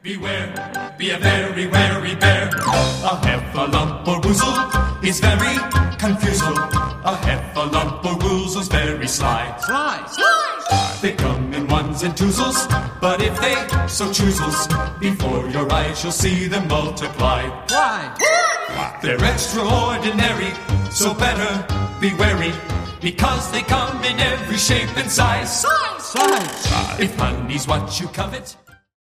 Beware, be a very wary bear. A heffalump or woozle is very confusal. A heffalump or woozle's very sly. Sly. They come in ones and twosles, but if they so choosles, before your eyes you'll see them multiply. Why? They're extraordinary, so better be wary, because they come in every shape and size. Size. If money's what you covet,